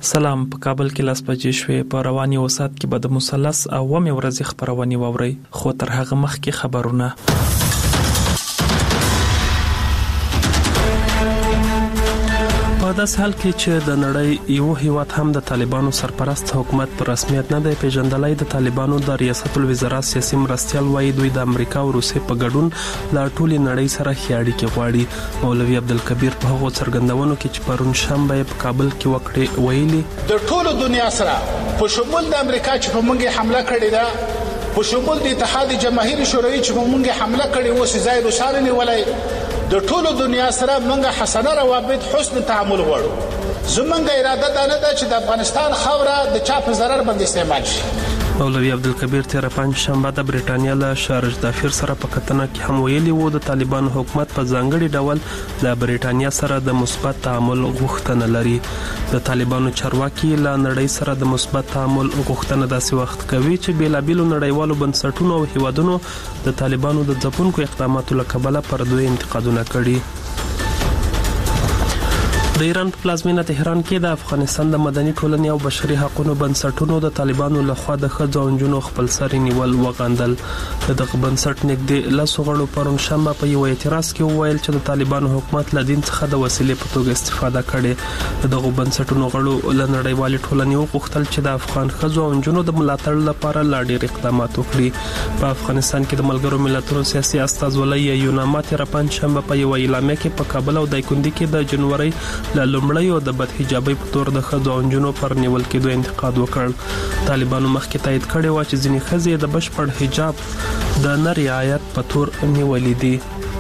سلام. په کابل کې 10 بجې شوې. په رواني وسات کې به د مثلث او ومه ورځې خبرونه ووري، خو تر هغه مخکې خبرونه. په داس حال کې چې د نړۍ یو هیواد هم د طالبانو سرپرست حکومت پر رسمیت نه دی پیژندلای، د طالبانو د ریاست الوزرا سیاسي مرستیال وایي دوی د امریکا او روسیې په ګډون لا ټولې نړۍ سره خیاړي کې غواړي. مولوي عبدالکبیر په هغو څرګندونو کې چې پرون شنبه په کابل کې وکړې ویلي د ټولو دنیا سره په شمول د امریکا چې په موږ حمله کړې ده، په شمول د اتحاد جماهیر شوروي چې په موږ حمله کړې و، سزای روسانو نیولای، د ټولو دنیا سره موږ حسنه روابط حسن تعامل غواړو. زموږ اراده دا نه ده چې د افغانستان خاوره د چا په ضرر باندې استعمال شي. مولوي عبدالکبیر تیر پنځ شنبه د بریټانیا له شارج دافیر سره په کتنه کې هم ویلي وو د طالبانو حکومت په ځانګړي ډول د بریټانیا سره د مثبت تعامل غوښتنه لري. د طالبانو چارواکي له نړۍ سره د مثبت تعامل غوښتنه داسې وخت کوي چې بیلابیلو نړیوالو بنسټونو او هیوادونو د طالبانو د ځپونکو اقداماتو له کبله پر دوی انتقادونه کړي. د ایران په پلازمینه تهران کې د افغانستان د مدني ټولنې او بشري حقوقو بنسټونو د طالبانو لخوا د ښځو او نجونو خپلسري نیول وغندل. دغه بنسټ نږدې 10 غړو پرون شنبه په یو اعتراض کې وویل چې د طالبانو حکومت له دین څخه د وسیلې په توګه استفاده کړې. دغه بنسټونو غړو له نړیوالې ټولنې وغوښتل چې د افغان ښځو او نجونو د ملاتړ لپاره لا ډېر اقدامات وکړي. په افغانستان کې د ملګرو ملتونو سیاسي استازولۍ یوناما تیر پنځ شنبه په یو اعلامیه کې په کابل او دایکنډي کې د جنوري له لومړیو د بدحجابۍ په تور د ښځو او نجونو پر نیول کېدو انتقاد وکړ. طالبانو مخکې تایید کړی و چې ځینې ښځې د بشپړ حجاب د نه رعایت په تور نیولې دي.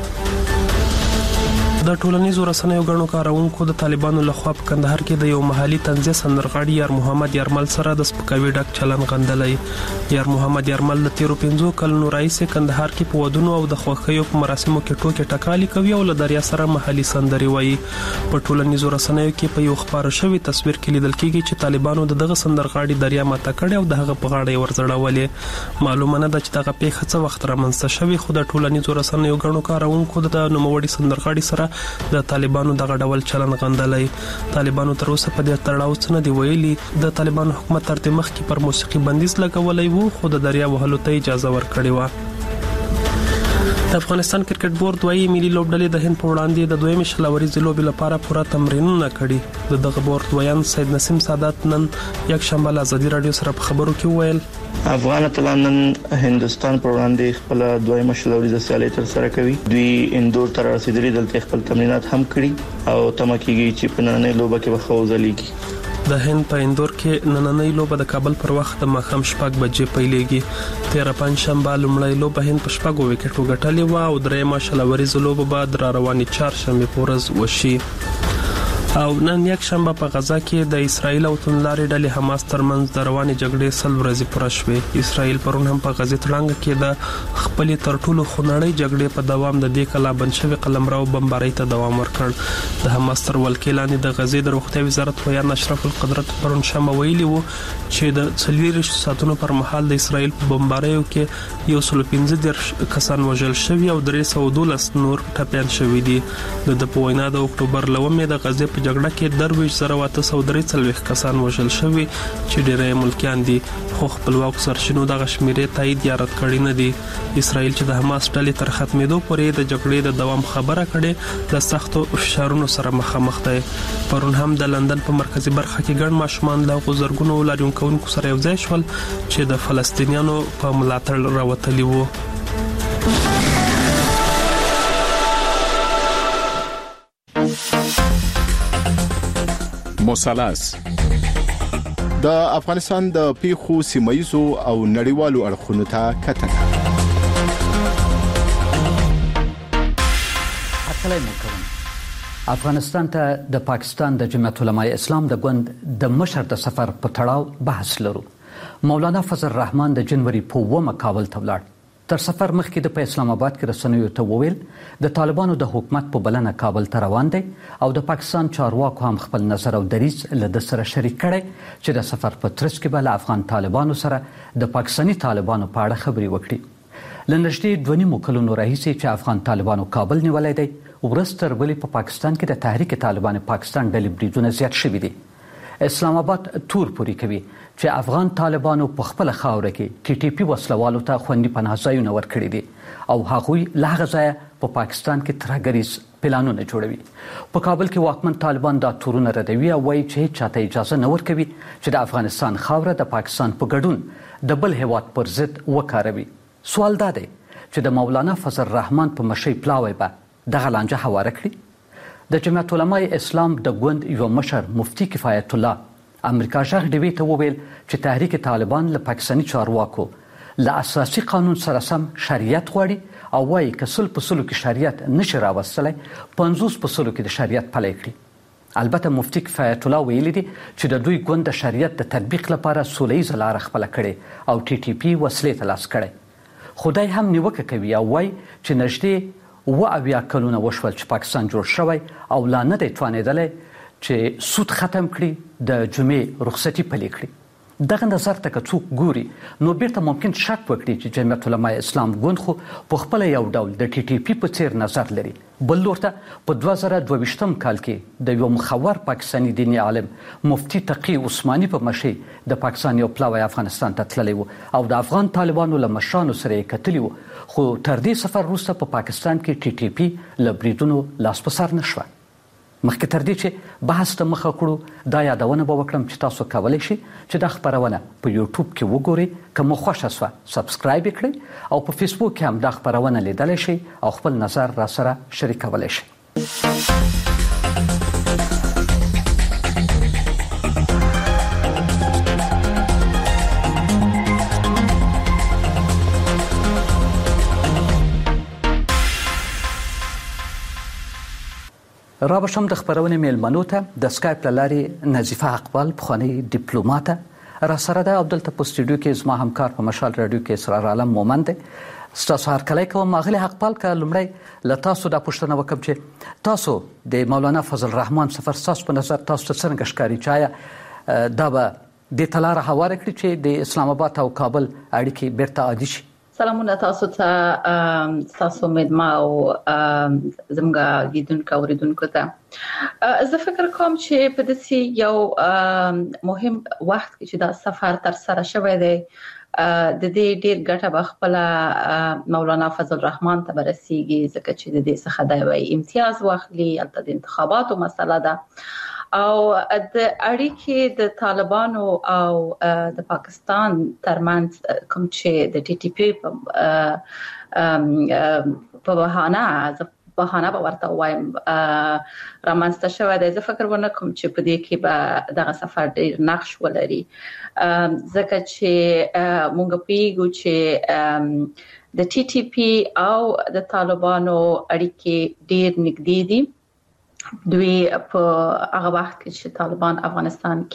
د ټولنیزو رسنیو غړو کارونکو د طالبانو لخوا په کندهار کې د یو محلي طنزیه سندرغاړي یار محمد یارمل سره د سپکاوي ډک چلن غندلای. یار محمد یارمل د 13 کلونو راهیسې کندهار کې په ودونو او د خوښیو په مراسمو کې ټوکې ټکالي کوي او له دریا سره محلي سندري وایي. په ټولنیزو رسنیو کې په یو خبر شوی تصویر کې لیدل کېږي چې طالبانو دغه سندرغاړي دریا ماته کړي او دغه په غاړه ورځړولې. معلومه نه ده چې دغه پیښه څه وخت رامنځته شوې، خو د ټولنیزو رسنیو غړو کارونکو د نوموړي سندرغاړي سره د طالبانو دغه ډول چلن غندلای. طالبانو تر اوسه په دې تړاو څه نه دی ویلي. د طالبانو حکومت تر دې مخکې پر موسیقي بندیز لګولای وو، خو د دریا وهلو ته اجازه ورکړې و. د افغانستان کرکټ بورډ وايي ملي لوبډلې د هند په وړاندې د دویمې شلوريزې لوبې لپاره پوره تمرینونه کړي. دغه بورډ ویان سید نسیم سادات نن یک شنبه له ازادي رادیو سره په خبرو کې ویل افغان اتلان هندستان پر وړاندې خپل دویمه شلوريزه سیالي تر سره کوي. دوی اندور تر رسیدلي دلته خپل تمرینات هم کړي او تمه کیږي چې په نننۍ لوبه کې به خوځلېږي. د هند په اندور کې نننۍ لوبه د کابل پر وخت د ماښام 6 بجې پیلېږي. 13 شنبه لومړی لوبه هند په 6 وکټو ګټلې و او درېمه شلوريزه لوبه بعد را رواني 4 شنبه پورز وشي. او نن یک شنبه په غزا کې د اسرایل او توندلارې ډلې حماس ترمنځ د رواني جګړې 100 ورځې پوره شوې. اسرایل پرون هم په غزې تړانګ کې د خپل تر ټولو خونړۍ جګړې په دوام د دې کلا بنشوي قلمرو بمبارۍ ته دوام ورکړ. د حماس تر ولکې لاندې د غزې د روغتیا وزارت ویان اشرف القدرت پرون شنبه ویلي وو چې د 40 ساعتونو پر مهال د اسرایل په بمباریو کې 115 کسان وژل شوي او 312 نور ټپيان شوي دي. د پوینا د اکتوبر لومې د غزې جګړه کې 23,843 کسان وژل شوي چې ډېری ملکیان دي، خو خپلواک سرچینو دغه شمیرې تایید یا رد کړي نه دي. اسرائیل چې د حماس ډلې تر ختمېدو پورې د جګړې د دوام خبره کړې د سختو فشارونو سره مخامخ دی. پرون هم د لندن په مرکزی برخه کې ګڼ ماشومان له غزرګونو لاریونکوونکو سره یو ځای شول چې د فلسطینیانو په ملاتړ راوتلي وو. مثلث د افغانستان د پیښو سیمایزو او نړیوالو اړخونو ته کتنه. السلام علیکم. افغانستان ته د پاکستان د جمعیت علماء اسلام د ګوند د مشر د سفر په تړاو بحث لرو. مولانا فضل الرحمن د جنوري په 1 کابل ته ولاړ. تر سفر مخکې د په اسلام آباد کې رسنیو ته وویل د طالبانو د حکومت په بلنه کابل ته روان دي او د پاکستان چارواکو هم خپل نظر او دریځ له د سره شریک کړي چې د سفر په ترڅ کې به له افغان طالبانو سره د پاکستاني طالبانو په اړه خبرې وکړي. له نږدې 2.5 کلونو راهیسې چې افغان طالبانو کابل نیولای دی، ورځ تر بلې په پاکستان کې د تحریک طالبان پاکستان ډلې بریدونه زیات شوي دي. اسلام آباد تور پوری کوي چې افغان طالبانو په خپل خاوره کې ټي ټي پی وسلوالو ته خوندي پناه ځایونه ورکړي دي او هغوی له هغه ځایه په پاکستان کې ترهګریز پلانونه جوړوي. په کابل کې واکمن طالبان دا تورونه ردوي او وایي چې هیڅ چاته اجازه نه ورکوي چې د افغانستان خاوره د پاکستان په ګډون د بل هیواد پر ضد وکاروي. سوال دا دی چې د مولانا فضل الرحمن په مشرۍ پلاوی به دغه لانجه هواره کړي. د جمعیت علماء اسلام د ګوند یو مشر مفتی کفایت الله امریکا شغ ډیوی ته وویل چې تحریک طالبان له پاکستاني چارواکو له اساسي قانون سره سم شریعت غواړي او وايي که سل په سلو کې شریعت نشي راوستلی 50 په سلو کې د شریعت پلی کړي. البته مفتی کفایت الله ویلي دي چې د دوی ګوند د شریعت د تطبیق لپاره سولیزه لاره خپله کړې او ټي ټي پی وسلې ته لاس کړی. خدای هم نیوکه کوي او وايي چې نږدې اویا کلونه وشول چې پاکستان جوړ شوی او لا نه دی توانېدلی چې سود ختم کړي د جمعې رخصتي پلي کړي. دغه نظر ته که څوک ګوري نو بیرته ممکن شک وکړي چې جمعیت علماء اسلام ګوند خو په خپله یو ډول د ټي ټي پی په څیر نظر لري. بل لور ته په 2022 کال کې د یو مخور پاکستاني دیني عالم مفتی تقی عثماني په مشرۍ د پاکستان یو پلاوی افغانستان ته تللی و او د افغان طالبانو له مشرانو سره یې کتلي وو، خو تر دې سفر وروسته په پاکستان کې ټي ټي پی له بریدونو لاس په سر نه شوه. مخکې تر دې چې بحث ته مخه کړو دا یادونه به وکړم چې تاسو کولی شئ چې دا خپرونه په یوټیوب کې وګورئ، که مو خوښه شوه سبسکرایب یې کړئ او په فیسبوک کې هم دا خپرونه لیدلی شئ او خپل نظر را سره شریکولی شئ. را بشم د خبرونې میلمنو ته د سکایپ له لارې نظیفه اقبال پخوانی ډیپلوماته را سره ده او دلته په سټوډیو کې زما همکار په مشال رادیو کې اسرار عالم مومند دی. ستاسو هرکلی کوم اغلی اقبال. که لومړی له تاسو دا پوښتنه وکړم چې تاسو د مولانا فضل الرحمن سفر ستاسو په نظر تاسو ته څرنګه ښکاري چې آیا دا به دې ته لاره هواره کړي چې د اسلام آباد او کابل اړیکې بیرته عادي شي؟ سلامونه تاسو ته، تاسو مدما او زموږ لیدونکو اوریدونکو ته. زه فکر کوم چې په داسې یو مهم وخت کې چې دا سفر تر سره شوی دی د دې ډیر ګټه به خپله مولانا فضل الرحمن ته برسیږي، ځکه چې د دې څخه د یو امتیاز واخلي. البته د انتخاباتو مسله ده او د اړیکې د طالبانو او د پاکستان ترمنځ کوم چې د ټي ټي پی په بهانه به ورته وایم رامنځته شوی دی. زه فکر ونه کوم چې په دې کې به دغه سفر ډیر نقش ولري، ځکه چې مونږ پوهیږو چې د ټي ټي پی او د طالبانو اړیکې ډیر نږدې دي. دوی په هغه وخت کې چې طالبان افغانستان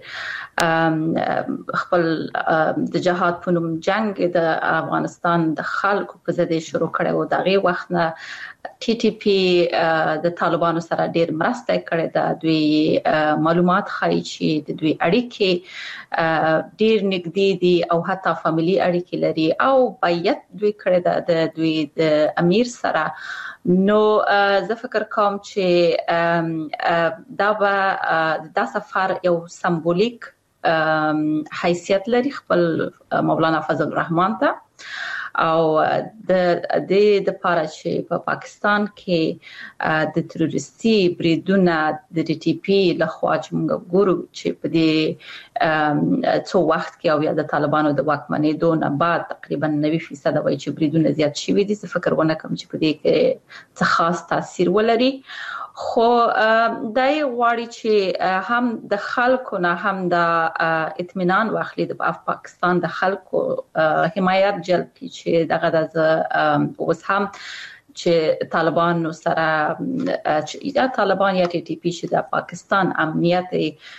کې خپل د جهاد په نوم جنگ د افغانستان د خلکو په ضد شروع کړی و، دغه وخت نه ټي ټي پی د طالبانو سره ډیر مرسته کړې ده. دوی معلومات ښایي چې د دوی اړیکې ډیر نږدې دي او حتی فامیلی اړیکې لري او باید دوی کړې ده د دوی د امیر سره. نو زه فکر کوم چې دا سفر یو سمبولیک حیثیت لري خپل مولانا فضل الرحمن ته او د دې لپاره چې په پاکستان کې د تروریستي بریدونه د ټي ټي پی لخوا چې موږ ګورو چې په دې څو وخت کې او یا د طالبانو د واکمنېدو نه بعد تقریبا 90% وایي چې بریدونه زیات شوي دي. زه فکر ونه کوم چې په دې کې څه خاص تاثیر ولري، خو دای غواړي چې هم د خلکو نه هم د اطمینان واخلي د پاکستان د خلکو حمایت جلب کړي چې دغه د اوس هم چې طالبان سره یا طالبان یا ټي ټي پی چې د پاکستان امنیت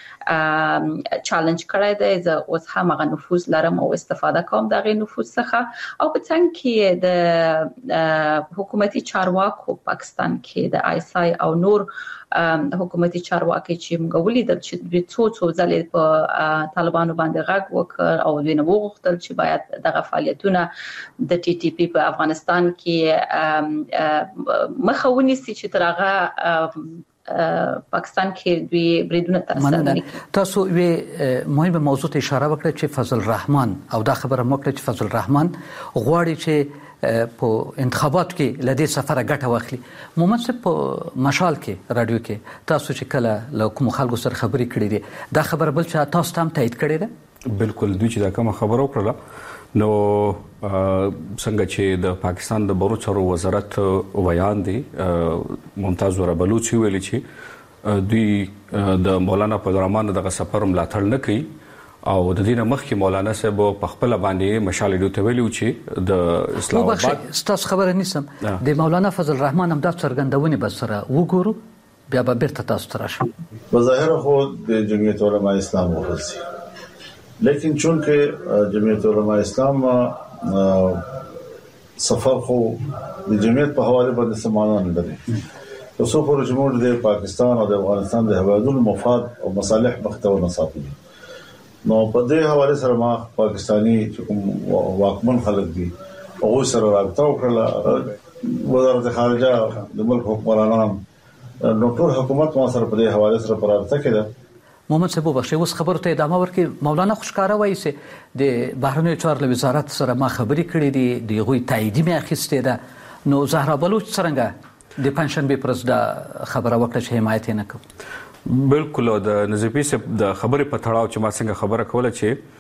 چالنج کړی دی. زه اوس هم هغه نفوذ لرم او استفاده کوم د هغې نفوذ څخه او په څنګ کې د حکومتي چارواکو پاکستان کې د آی اس آی او نور حکومتي چارواکي چې موږ ولیدل چې د څو ځلې په طالبانو باندې غږ وکړ او دوی نه وغوښتل چې باید دغه فعالیتونه د ټي ټي پی په افغانستان کې مخه ونیسي چې تر هغه پاکستان کې دوی بریدونه ترسره کړي. تاسو یو مهمه موضوع ته اشاره وکړه چې فضل الرحمن او دا خبره موکړه چې فضل الرحمن غواړي چې په انتخابات کې لدې سفر غټه واخلي. محمد صاحب په مشال کې رادیو کې تاسو چې کله له کوم خلکو سره خبرې کړې دي دا خبره بل چې تاسو هم تایید کړې ده؟ بالکل دوی چې دا کوم خبره وکړه نو څنګه چې د پاکستان د بهرو چارو وزارت ویان دی ممتاز ور بلوچ ویلي چې دوی د مولانا فضل الرحمن دغه سفر ملاتړ نه کوي او د دینه مخکې مولانا صاحب په خپل باندې مشال ډیوته ویلو چې د اسلام آباد ستاسو خبره نیسم د مولانا فضل الرحمن هم د څرګندونې بسره وګورو بیا به بیرته تاسو ته راشم. بظاهر خو د جمعیت علماء اسلام ورسي لیکن چونکه جمعیت علماء اسلام سفر خو د جمعیت په حواله باندې سمانه نه لري اوسو پر جمهور د پاکستان او د افغانستان د هوادونو مفاد او مصالح مختو نه ساتي. نو په دې حواله سره ما پاکستانی چې کوم واکمن خلک دي هغه سره رابطه وکړه وزارت خارجه د ملک حکمرانان نو ټول حکومت ما سره په دې حواله سره پر رابطه کړه. محمد صاحب بخښي اوس خبرته ته ادامه ورکړي. مولانا خوشکاره وایي چې د بهرنیو چارو وزارت سره ما خبرې کړې دي د غوي تایید مې اخیسته ده. نو زهرا بلوچ څنګه د پنځشنبه پرز دا خبره وکړه چې حمایت نه کوي؟ بالکل د نظیفي صاحب د خبرې په تړاو چې ما څنګه خبره کوله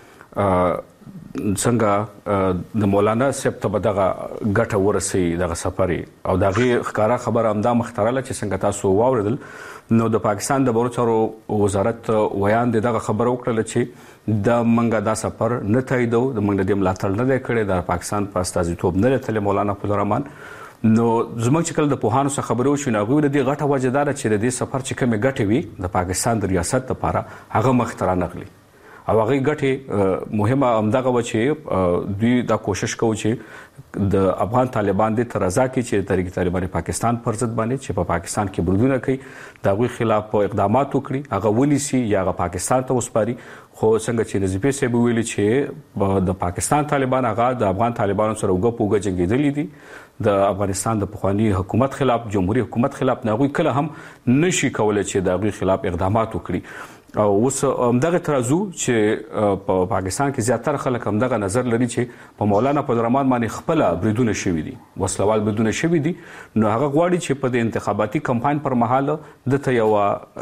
چې څنګه د مولانا صاحب ته دغه ګټه ورسي دغه سفر او دغه ښکارا خبره امدا مخترله چې څنګه تاسو واوریدل نو د پاکستان د بهرو چارو وزارت ویان دغه خبره وکړه چې د منګه دا سفر نه تاییدو د منګه د ملاتړ نه کړي د پاکستان په استازیتوب نه تل مولانا فضل الرحمن نو زموږ چې کله د پوهانو سره خبرو شو نو غوړي د غټه وجدار چې د دې سفر چې کومه ګټه وي د پاکستان د ریاست لپاره هغه مخترا نغلي او هغه ګټه مهمه امدغه و چې دوی دا کوشش کوي چې د افغان طالبان د ترازا کې چې تحریک طالبان پاکستان پر ضد باندې چې په پاکستان کې بردونه کوي دا غوي خلاف اقدامات وکړي هغه ونیسي یا هغه پاکستان ته وسپاري. خو څنګه چې نظیفي صاحب ویلي چې د پاکستان طالبان هغه د افغان طالبانو سره وګ جنگیدلې دي د افغانستان د پخوانی حکومت خلاف جمهوریت حکومت خلاف نه غوي کله هم نشي کولای چې د غوي خلاف اقدامات وکړي. او اوس همدغه ترازو چې په پاکستان کې زیاتره خلک همدغه نظر لري چې په مولانا فضل الرحمن باندې خپل بریدونه شوي دي وسلوال بریدونه شوي دي نو هغه غواړي چې په د انتخاباتي کمپاین پر مهال د یو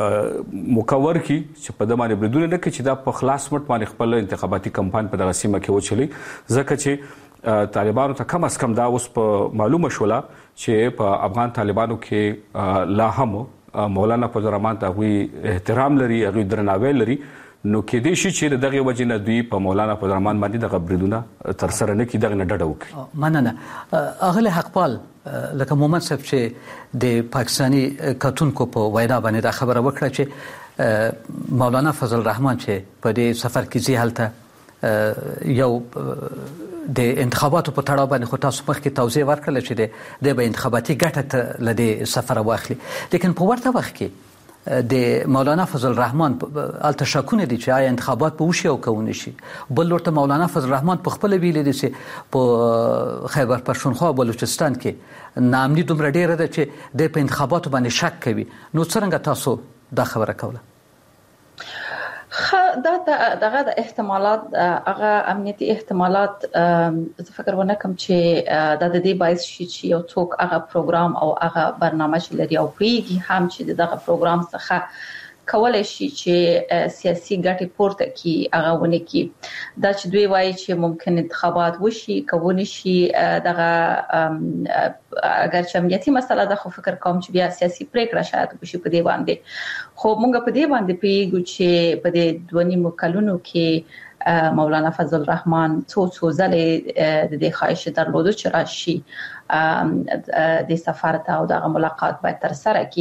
مکور کی چې په د باندې بریدونه نه کوي چې دا په خلاص مټ باندې خپل انتخاباتي کمپاین په دغه سیمه کې وچلي ځکه چې طالبانو ته کم از کم دا اوس په معلومه شوله چې په افغان طالبانو کې لا هم مولانا فضل الرحمن ته غوي احترام لري هغه درناوی لري نو کې دې شي چې دغه وجنه دوی په مولانا فضل الرحمن باندې دغه بریدونه تر سره نه کی دغه نه ډډه وکړي. مننه اغله حقپال لکه محمد صاحب چې د پاکستانی کتونکو په وینا باندې دا خبره وکړه چې مولانا فضل الرحمن چې په دې سفر کې زی حالته یو د انتخاباتو په تړاو باندې خو تاسو مخکې توضیح ورکړل چې د انتخاباتي ګټه لدی سفر واخلي لیکن په ورته وخت کې د مولانا فضل الرحمن التشکونه دي چې آیا انتخابات به وشي او کوونه شي بل ورته مولانا فضل الرحمن په خپل ویل دي چې په خیبر پښتونخوا بلوچستان کې نامني دومره ډیره ده چې د انتخاباتو باندې شک کوي نو څنګه تاسو دا خبره کوله؟ دغه د احتمالات هغه امنیتي احتمالات فکر ونه کوم چې د دې باعث شي چې یو څوک هغه پروګرام او هغه برنامه چې لري او پیږي هم چې دغه پروګرام څخه کولای شي چې سیاسي ګټې پورته کی هغه ونه کی دا چې دوی وایي چې ممکن انتخابات وشي کوي شي دغه اگر چې امنیتي مسله ده خو فکر کوم چې بیا سیاسي پریکړه شاید وشي په دې باندې خو موږ په دې باندې پیږو چې په دې دوه کلونو کې مولانا فضل الرحمن څو ځله د خواهش درلودو چې راشي د سفر ته او د ملاقات باید تر سره کی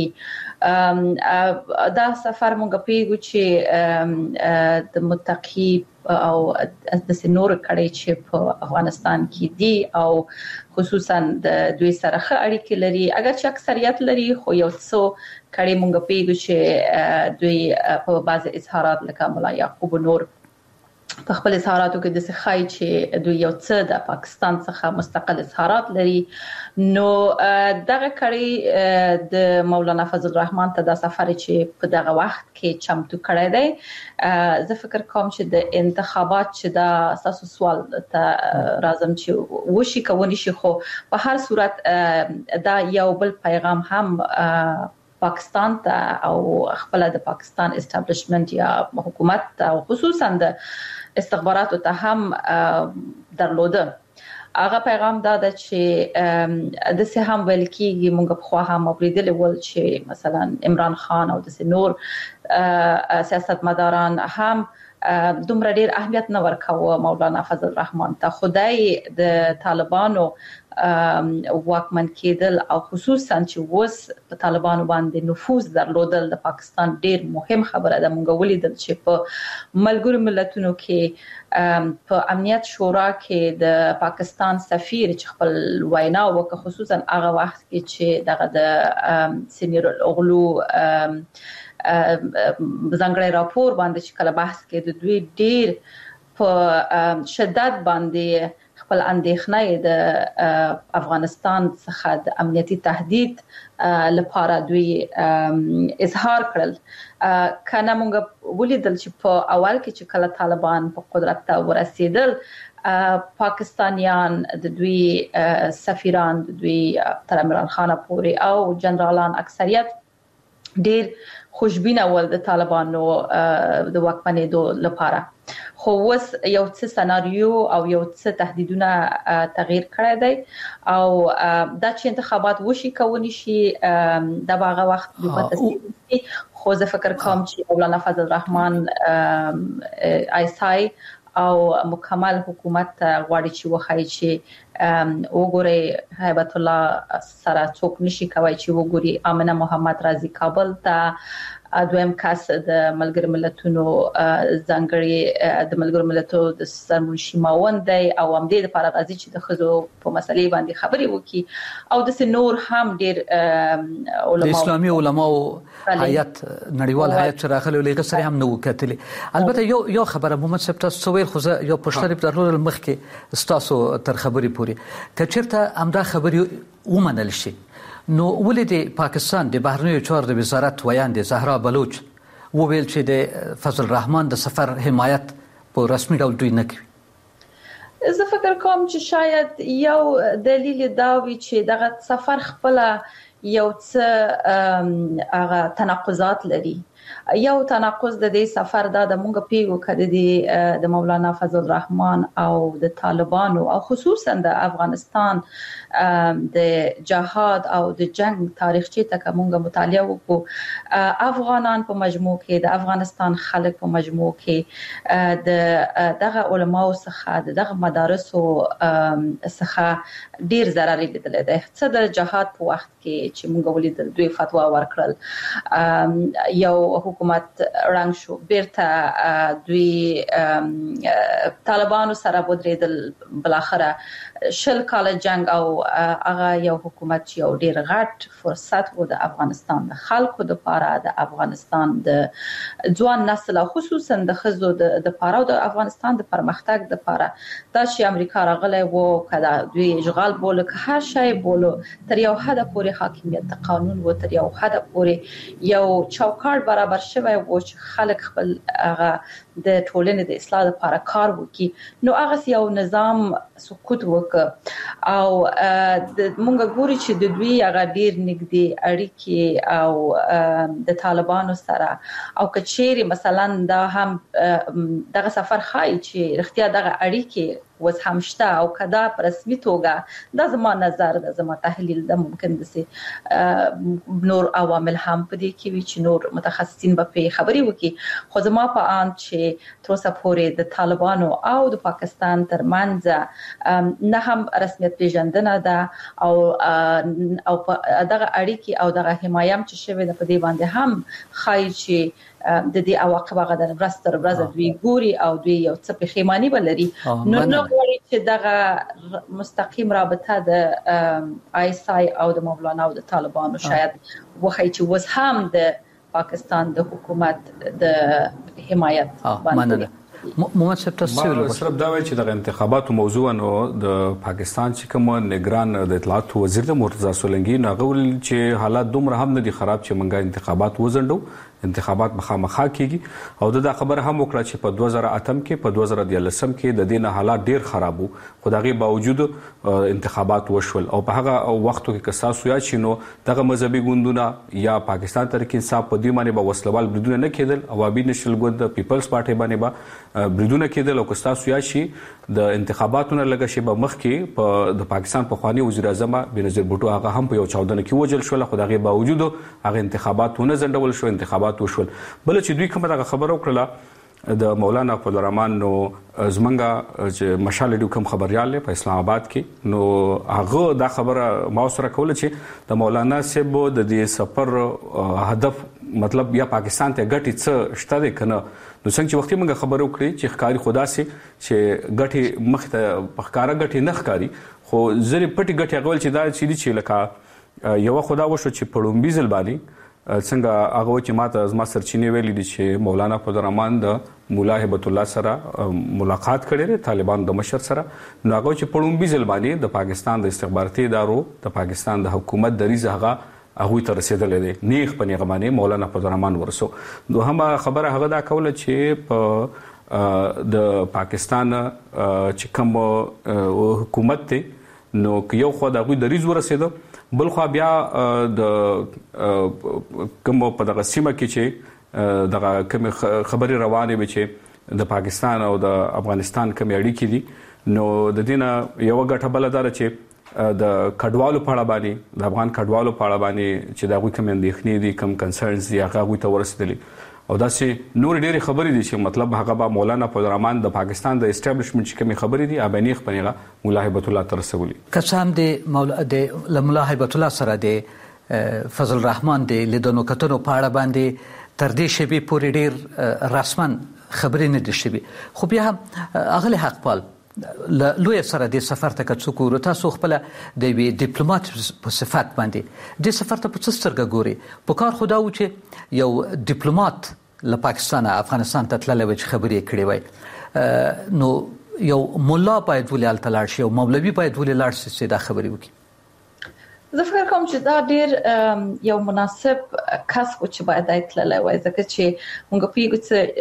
دا سفر مونږ پیږو چې د متقی او د سنور کړي چې په افغانستان کې دي او خصوصا د دوی سره ښه اړیکې لري اگر چې اکثریت لري خو یو څو کړي مونږ پیږو چې دوی په بعض اظهارات لکه مولا یعقوب نور په خپل اظهاراتو کې د سخای چې دوی یو څه د پاکستان څخه مستقل اظهارات لري نو دغه کړي د مولانا فضل الرحمن ته د سفر چې په دغه وخت کې چمتو کړی دی زه فکر کوم چې د انتخابات چې د اساسو سوال ته راځم چې وشي کوي شي خو په هر صورت دا یو بل پیغام هم پاکستان ته او خپل د پاکستان استابلیشمنت یا حکومت او خصوصا د استخباراتو ته هم درلوده هغه پیغام دا ده چې د سه هم ویل کیږي موږ په خوا هم اوریدل ول چې مثلا عمران خان او د نور سیاستمداران هم دومره ډیر اهمیت نه ورکاوه مولانا فضل الرحمن ته خدای د طالبانو واکمن کېدل او خصوصا چې وس په طالبانو باندې نفوذ درلودل د پاکستان ډیر مهم خبره ده مونږ ولیدل چې په ملګرو ملتونو کې په امنیت شورا کې د پاکستان سفیر چې خپل وینا وکړه خصوصا هغه وخت کې چې دغه د سینیر الاغلو ځانګړی راپور باندې چې کله بحث کې د دوی ډیر په شدت باندې خپل اندېښنه د افغانستان څخه د امنیتي تهدید لپاره دوی اظهار کړل کنه موږ ولیدل چې په اول کې چې کله طالبان په قدرت ته ورسېدل پاکستانیان د دوی سفیران د دوی تر عمران خان پورې او جنرالان اکثریت ډیر خوشبینه ول د طالبانو د واکمنېدو لپاره خو وس یو څه سناریو او یو څه تهدیدونه تغییر کړی دی او دا چې انتخابات وشي کوي شي د باغه وخت د تصویر خو زه فکر کوم چې مولانا فضل الرحمن آیسای او مکمل حکومت غواړي چې وخی چې وګوري هیبت الله سره څوک نشي کوي چې وګوري امنه محمد رازي کابل ته دویم کس د ملګر ملتونو ځانګړي د ملګر ملتونو د سرمنشي ماوند دی او هم د لپاره غازي چې د خزو په مسلې باندې خبري وکي او د نور هم ډیر علماء د اسلامي علماء هیئت نړیوال هیئت چې راغلي لږ سره هم نو کتلې البته یو خبره محمد صاحب تاسو سویل خو یو پښتني په ضرورت مخ کې تاسو تر خبري پوري کچرته امدا خبري ومنل شي نو ولې د پاکستان د بهرنیو چارو د وزارت ویاند زهرا بلوچ وویل چې د فضل الرحمن د سفر حمایت په رسمي ډول دوی نه کوي زه فکر کوم چې شاید یو دلیل دا وي چې دغه سفر خپل یو څه هغه تناقضات لري یو تناقض د دې سفر دا د مونږ پیغو کړي د مولانا فضل الرحمن او د طالبانو او خصوصا د افغانستان د جهاد او د جنگ تاریخچه ته مونږ مطالعه وکړو افغانان په مجموع کې د افغانستان خلک په مجموع کې د دغه علماو څخه دغه مدارسو څخه ډیر ضرر لیدل دي څه د جهاد په وخت کې چې مونږ ولیدل دوی فتوا ورکړل یو حکومت رنګ شو بیرته دوی طالبانو سره ودرېدل بلاخره شل کال جنگ او هغه یو حکومت چې یو ډیر غټ فرصت و د افغانستان د خلکو د لپاره د افغانستان د ځوان نسل خصوصا د خزو د لپاره او د افغانستان د پرمختګ د لپاره دا چې امریکا راغلی وو کله دوی اشغال بوله که هر شی بوله تر یو حد پورې حاکمیت قانون و تر یو حد پورې یو چوکاټ برابر شوی و چې خلک خپل هغه د ټولنې د اصلاح لپاره کار وکړي نو هغه یو نظام سقوط وکړ او مونږ ګوري چې د دوی هغه ډیر نږدې اړیکې او د طالبانو سره او کچېری مثلا دا هم دغه سفر خای چې رښتیا دغه اړیکې وس همشته او کدا په رسمي توګه د زما نظر د زما تحلیل د ممکن دسي نور عوامل هم په دې کې وی چې نور متخصصین به خبري وکي خو زما په ان چې تر اوسه پورې د طالبانو او د پاکستان ترمنځ نه هم رسمیت پیژندنه ده او دغه اړیکې او دغه حمایم چې شوی د په دې باندې هم خای چې د دې عواقب هغه د ورستر ورځ دوی ګوري او دوی یو څه پښیمانی ولري نو غواړي چې دغه مستقیم رابطه د آیسای او د مولانا او د طالبانو شاید وخی چې وس هم د پاکستان د حکومت د حمایت باندې محمد صاحب تاسو صرف دا وایي چې د انتخاباتو موضوع نو د پاکستان چې کوم نگران د اطلاعات وزیر د مرتضی سولنګي ناغول چې حالات دومره هم نه دي خراب چې منګه انتخابات وزندو انتخابات مخامخا کیږي او دا خبر هم وکړه چې په 2008 کې په 2013 کې د دینه حالات ډیر خراب وو خو دغه باوجود انتخابات وشول او په هغه وختو کې کساسو یا شنو دغه مذهبي ګوندونه یا پاکستان تحریک انصاف په دې معنی به وسلوال بریدونه نه کېدل عوامي نشل ګوند پیپلز پارټي باندې به بریدونه کېدل او کساسو یا شي د انتخاباتونو لګه شی به مخ کې په د پاکستان په خواني وزیر اعظم بنظیر بوټو هغه هم په یو 14 کې وجل شو خو دغه باوجود هغه انتخاباتونه زندول شو انتخابات وشول بل چې دوی کومه خبره وکړه د مولانا فضل الرحمن نو زمنګا چې مشال ډیو کوم خبريال په اسلام آباد کې نو هغه دا خبره ما سره کوله چې د مولانا صاحب د دې سفر هدف مطلب یا پاکستان ته ګټي څه شته کنه نو څنګه چې وختي موږ خبرو کړې چې ښکاری خدا سي چې ګټي مخ ته پخکارا ګټي نه ښکاری خو زری پټي ګټي غول چې دا چې لکه یو خدا وشو چې پړومبي زلباني څنګه هغه چې ماته زما سرچینې ویلي دي چې مولانا فضل الرحمن د مولا هبت الله سره ملاقات کړي طالبان د مشر سره نو هغه چې پړومبي زلباني د پاکستان د استخباراتي ادارو د پاکستان د حکومت د ریزه هغه ته رسیدلې دي نیخ په نیغمانه مولانا فضل الرحمن ورسو نو هم خبره هغه دا کوله چې په د پاکستان چې کوم حکومت ته نو یو خو د غوي د ریز ورسېدو بل خو بیا د کوم په دغه سیمه کې چې دغه کوم خبري روانه وي چې د پاکستان او د افغانستان کوم اړیکې دي نو د دینه یو غټه بلدار چې د کډوالو په اړه باندې د افغان کډوالو په اړه باندې چې دا کوم اندېښنې دي کوم کنسرنز دي هغه ته ورسېدلي او دا چې نور ډېری خبرې دي چې مطلب هغه با مولانا فضل الرحمن د پاکستان د اسټابلیشمنت چې کومې خبرې دي ابانیخ پنیغه مولا هبت الله ترسولي قسم د مولا هبت الله سره د فضل الرحمن د لیدونو کتنو په اړه باندې تر دې شی به پوری ډېر رسمن خبرې نه دي شوي خو بیا اغلی حق پال لوی سره د سفر ته څوک ورته تاسو خپل د ډیپلوماټ په صفت باندې د سفر ته په څسترګه ګوري په کار خدا و چې یو ډیپلوماټ له پاکستان افغانستان ته تللی وي چې خبرې کړې وي نو یو مولا باید ولې هلته لاړ شي او مولوي باید ولې لاړ شي چې دا خبرې وکړي زه فکر کوم چې دا ډیر یو مناسب کس و چې باید ایتللی وای ځکه چې موږ پیږو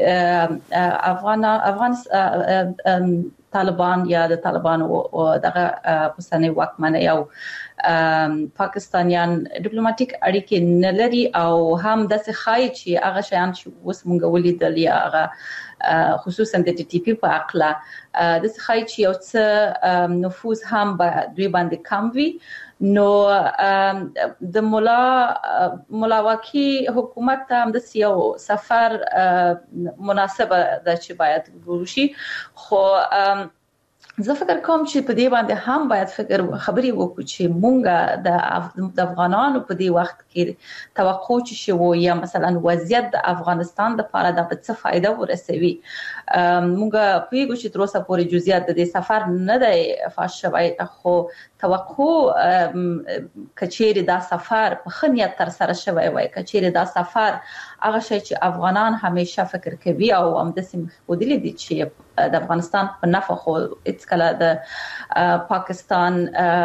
چې افغان طالبان یا د طالبانو او دغه پښتني واکمنه یو پاکستانیان ډیپلوماټیک اړیکې نه لري او هم داسې خای چې هغه شیان چې اوس موږ ولیدل یا هغه خصوصا د ټي پی په اقلا داسې خای چې یو څه نفوذ هم دوی باندې کم وي نو د ملاواکی حکومت هم د یو سفر مناسبه د چې باید وشي خو زه فکر کوم چې په دې باندې هم باید خبري وکړو چې مونږ د افغانانو په دې وخت کې توقع چې شو یا مثلا وضعیت د افغانستان د لپاره د څه فائدہ ورسوي مونږ پیګو چې تر اوسه پورې جزئیات د سفر نه دی فاش شوی خو توقع کچېری دا سفر په خنیت تر سره شوی وای کچېری دا سفر هغه شی چې افغانان همیشه فکر کوي او هم د سیم خودلی دي چې د افغانستان په نفع خو هیڅ کله د پاکستان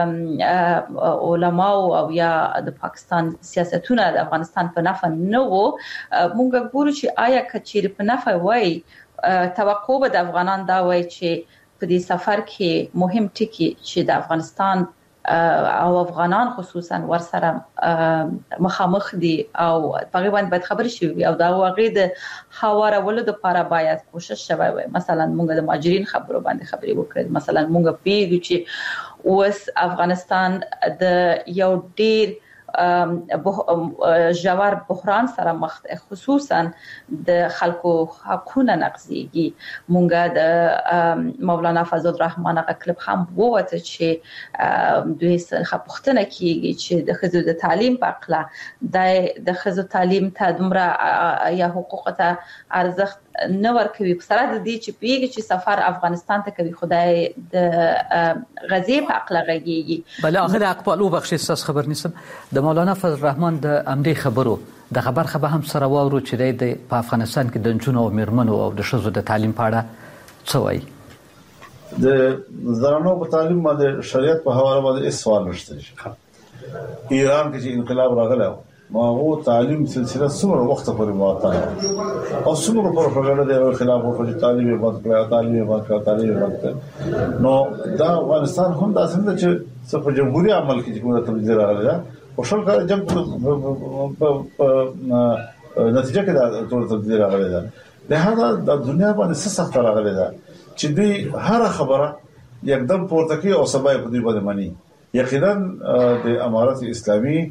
علماء او یا د پاکستان سیاستونه د افغانستان په نفع نه وو مونږ ګورو چې آیا کچېری په نفع وای توقع به د افغانان دا وای چې په دې سفر کې مهم ټکی چې د افغانستان او افغانان خصوصا ورسره مخامخ دي او په باندې باید خبرې شي او دا واقع د حوارولو لپاره باید کوشش شوی وي مثلا موږ د مهاجرین خبرو باندې خبرې وکړو مثلا موږ پیږو چې اوس افغانستان د یو ډیر جوار بحران سره مخ خصوصا د خلکو حقوقونه نقضيږي مونږه د مولانا فضل الرحمن کلب هم ووته چې دوی څخه پوښتنه کیږي چې د خزو د تعلیم په اړه د خزو تعلیم ته دومره یا حقوق ته ارزښت نه ورکوي په سره د دې چې پیږي چې سفر افغانستان ته کوي خدای د غزي په اړه غږیږي بل اخر اقبال وبخښي خبر نسم د مولانا فضل الرحمن د امدي خبرو د خبر هم سره وورو چې د افغانستان کې د جنونو او میرمنو او د شذو د تعلیم په اړه څه وایي؟ د زنانو په تعلیم باندې شریعت په حواله باندې هیڅ سوال نشته. ایران کې چې انقلاب راغلی ما هو تعلیم سلسله څومره وخت پورې معطل او څومره پروپاګاندا د خلاف ورته تعلیم بند کړ نو دا افغانستان هم دا څنګه چې په جمهوریت عمل کې کومه تبدیلی راغله ده او شل کال جنگ په نتیجه کې دا ټول تبدیلی راغله ده. لهدا د دنیا باندې څه سخت راغله ده چې دوی هر خبره یکدم پورته کوي او سبا په دې باندې مانی. یقینا د امارات اسلامي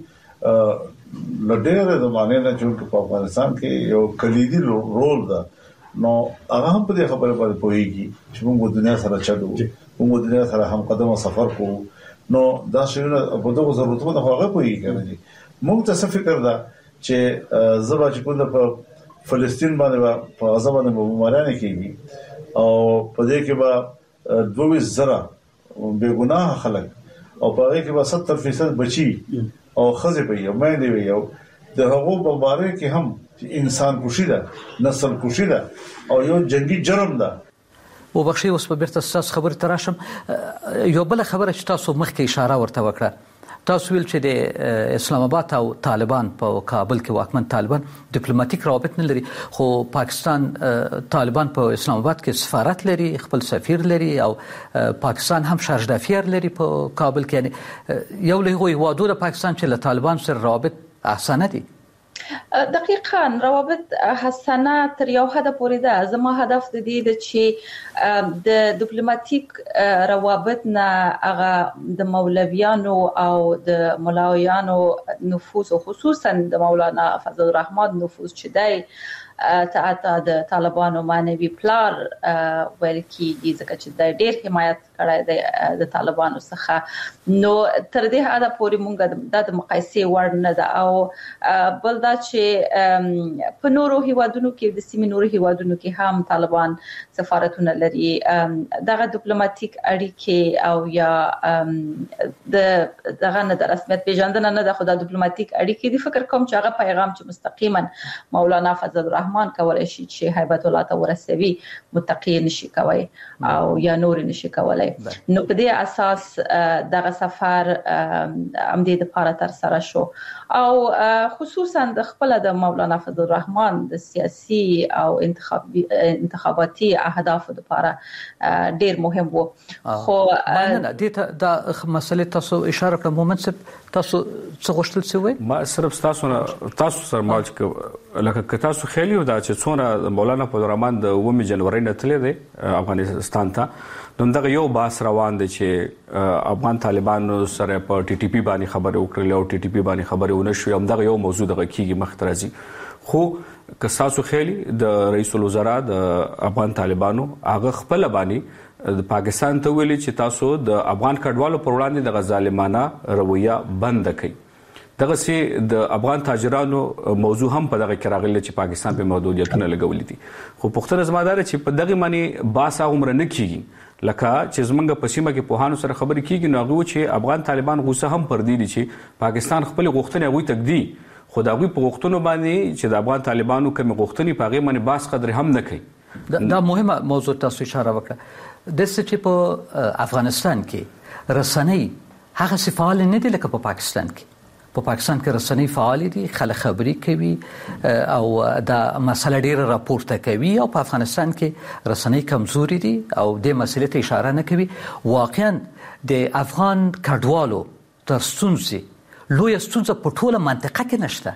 لډېر د معنی نه چې په افغانستان کې یو کلیدي رول ده نو هغه هم په دې خبره باندې پوهیږي چې موږ دنیا سره چلو موږ دنیا سره هم قدمه سفر کوو نو دا شیونه په دغه ضرورتونو هغه پوهیږي. موږ ته څه فکر ده چې زبا چې کوم په فلسطین باندې په غزا باندې بمباران کیږي او په دې کې به 22,000 بېګناه خلک او په هغه کې به 70% بچي او خزه په یو مې دی یو د هغو بمبارۍ کې هم انسان کوشي ده نسل کوشي ده او یو جنگي جرم ده. او بخښي اوس په بیرته تاسو خبر تراشم یو بل خبره چې تاسو مخکې اشاره ورته وکړه. تاسو ویل چې د اسلام آباد او طالبان په کابل کې واکمن طالبان ډیپلوماټیک روابط نه لري خو پاکستان طالبان په اسلام آباد کې سفارت لري خپل سفیر لري او پاکستان هم شارجدافیر لري په کابل کې. یعنی یو له هغوی د پاکستان چې له طالبان سره روابط احسانه دي. دقیقاً روابط حسنه تر یو حد پورې ده. زما هدف د دې چې د ډیپلوماټیک روابط نه هغه د مولویانو او د ملاویانو نفوذ او خصوصا د مولانا فضل الرحمن نفوذ چې دی ته د طالبانو معنوي پلار ویل کېږي ځکه چې د ډېر حمایت کړی دی د طالبانو څخه نو تر دې حده پورې مونږ د مقایسې وړ نه ده. او بل دا چې په نورو هیوادونو کې د سیمې نورو هیوادونو کې هم طالبان سفارتونه لري. دغه ډیپلوماټیک اړیکې او یا دغه نه د رسمیت پیژندنه نه ده خو د ډیپلوماټیک اړیکې د فکر کوم چې هغه پیغام چې مستقیما مولانا فضل الرحمن کولای شي چې هیبت الله ته ورسوي متقی نشي کوي او یا نور نشي کولای. نو په دې اساس دغه سفر امدې د لپاره تر سره شو او خصوصا د خپل د مولانا فضل الرحمن د سیاسي او انتخاباتي اهداف لپاره ډیر مهم وو. خو دې د مسلې تاسو اشاره کړم مومنت تاسو څه غوښتل څه ما صرف تاسو سره ماج لکه تاسو خیالي و دا چې څونه مولانا فضل الرحمن د 9 جنوري نه تللی دی افغانستان ته نو دغه یو باس روان دی چې افغان طالبانو سره په ټي ټي پی باندې خبرې وکړلې او ټي ټي پی باندې خبرې ونه شوې هم دغه یو موضوع دغه کیږي مخ ته راځي. خو که تاسو خیالي د رئیس الوزرا د افغان طالبانو هغه خپل باندې د پاکستان ته ویلي چې تاسو د افغان کډوالو پر وړاندې د ظالمانه رویه بند کړئ. دغه سي د افغان تاجرانو موضوع هم په دغه کې راغلی چې پاکستان په محدودیتونه لګولې دي. خو پښتون زمادار چې په دغه معنی باسا عمر نه کیږي لکه چې زمونږ په سیمه کې په هانو سره خبرې کیږي نو هغه چې افغان طالبان غوسه هم پر دي چې پاکستان خپل غوښتنې هغه تګدي خو دا غوي په غوښتنو باندې چې د افغان طالبانو کوم غوښتنې په هغه باندې باس قدر هم نه کوي. دا مهمه موضوع تاسو اشاره وکړه د څه چې په افغانستان کې رسنۍ هغه صفال نه دي لکه په پاکستان کې. په پاکستان کې رسنۍ فعال دي خلک خبري کوي او دا مسله ډیره راپورته کوي او په افغانستان کې رسنۍ کمزوري دي او د مسلې ته اشاره نه کوي. واقعا د افغان کډوالو تر ستونزې لوی ستونزه په ټوله منطقه کې نشته.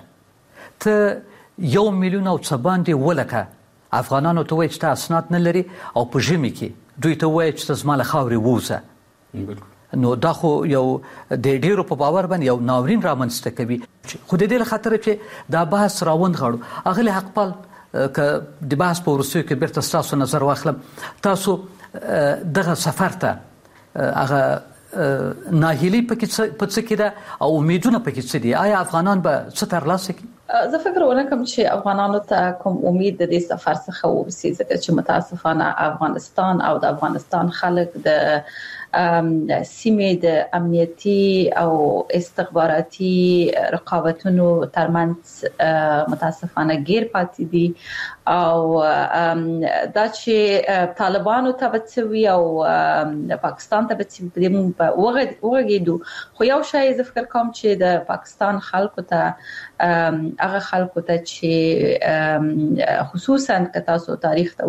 ته 1 میلیون او څه باندې ولکه افغانانو ته وایي چې تا اسناد نه لري او په ژمي کې دوی ته وایي چې ته زما له خاورې ووځه. نو دا خو یو د ډیرو په باور باندې یو ناورین رامنځته کوي. خو د دې له خاطر چې دا بحث راوند غړو اغلی حقپال ک د بحث په ورسوي کې بیرته تاسو نظر واخلم تاسو دغه سفر ته هغه ناهیلي پکې په څه کې ده او امیدونه پکې څه دي؟ آیا افغانان به څه ترلاسه کړي؟ زه فکر ونکم چې افغانانو ته کوم امید د دې سفر څخه وبسي ځکه چې متاسفانه افغانستان او د افغانستان خلک د سیمې د امنیتي او استخباراتي رقابتونو ترمنځ متاسفانه غیر پاتې دي او دا چې طالبانو ته بچوي او پاکستان ته بچوي وغږیدو خو یو شی زه فکر کوم چې د پاکستان خلکو ته هغه خلکو ته چې خصوصا که تاسو تاریخ ته